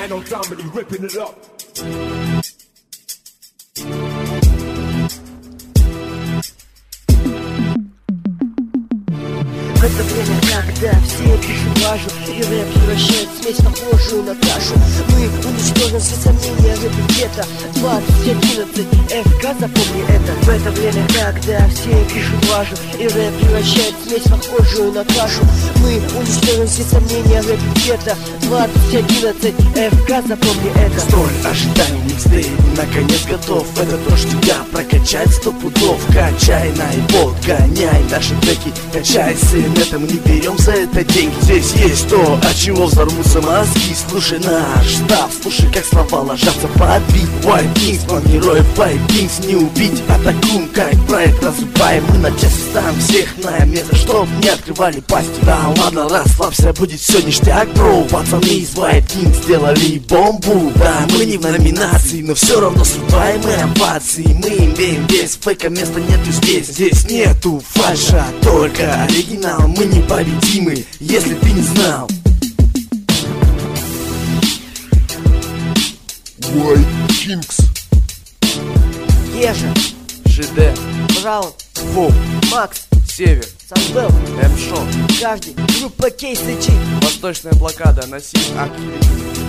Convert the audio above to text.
man on Domini ripping it up. В это время, когда все пишут важу, и рэп превращает смесь, похожую на кашу, мы уничтожим все сомнения, рэп где-то 2011, ФК, запомни это. В это время, когда все пишут важу, и рэп превращает смесь, похожую на кашу, мы уничтожим все сомнения, рэп где-то 2011, ФК, запомни это. Столь ожиданий микстейп наконец готов. Это то, что тебя прокачать 100 пудов. Качай на iPod, гоняй наши треки, качай с интернетом, не берем за это деньги. Здесь есть то, от чего взорвутся мозги. Слушай наш штаб, слушай, как слова ложатся под бит. White Kings, план героев White Kings не убить. Атакуем, как проект разрубаем. Мы на части ставим всех на место, чтоб не открывали пасти. Да ладно, расслабься, будет все ништяк, бро. Пацаны из White Kings сделали бомбу. Да, мы не в номинации, но все равно срубаем мы овации. Мы имеем весь, фейка места нету здесь. Здесь нету фальша, только оригинал. Мы непобедимы, если ты не знал. White Kings. Ежа, ЖД, Браун, Фу, Макс, Север, Санбел, МШО, каждый, группа KCG. Восточная блокада, носить активити.